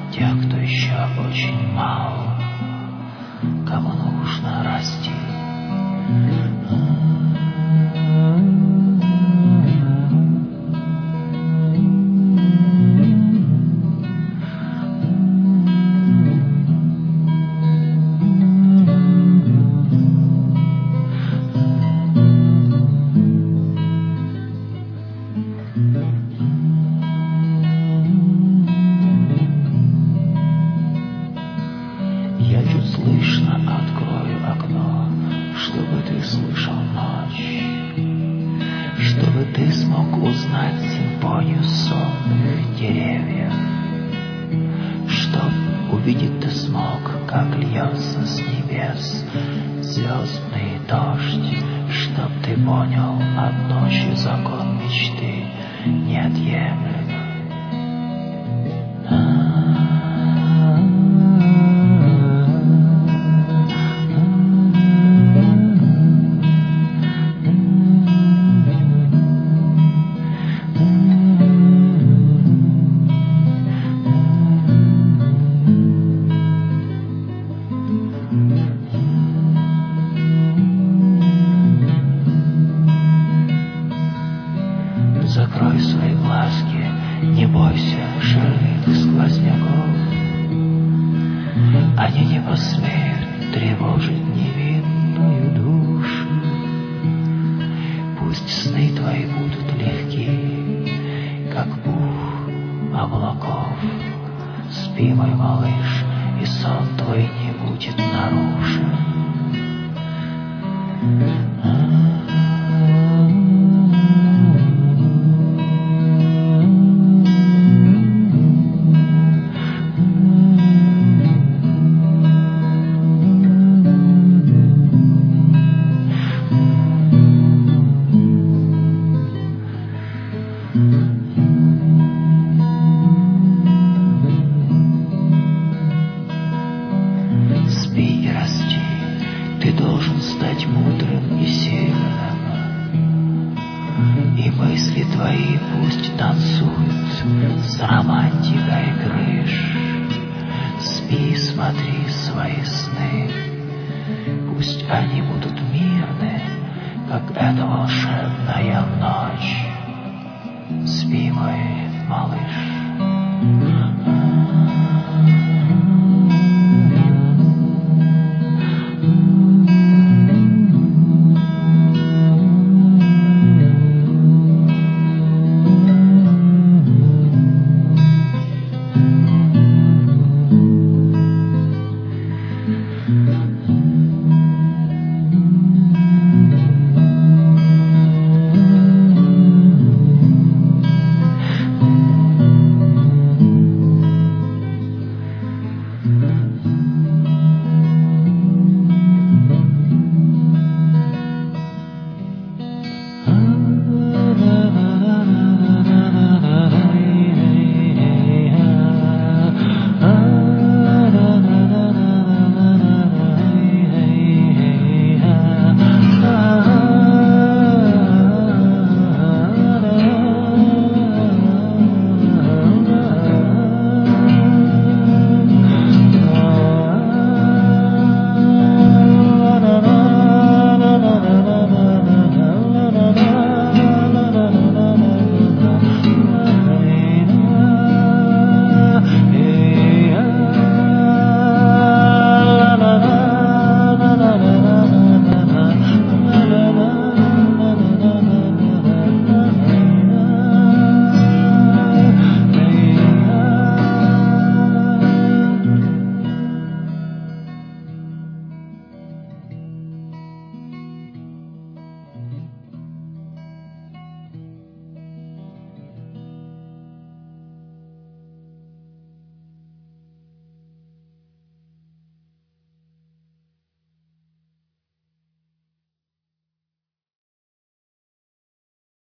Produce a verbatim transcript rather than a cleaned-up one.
тех, кто еще очень мал, кому нужно расти. Я чуть слышно открою окно, чтобы ты слышал ночь, чтобы ты смог узнать симфонию сонных деревьев, чтоб увидеть ты смог, как льется с небес звездный дождь, чтоб ты понял, от ночи закон мечты неотъемлем. Закрой свои глазки, не бойся шальных сквозняков. Они не посмеют тревожить невинную душу. Пусть сны твои будут легки, как пух облаков. Спи, мой малыш, и сон твой не будет нарушен. Спи и расти, ты должен стать мудрым и сильным, и мысли твои пусть танцуют с романтикой крыш. Спи, смотри свои сны, пусть они будут мирны, как эта волшебная ночь. Спи, мой малыш.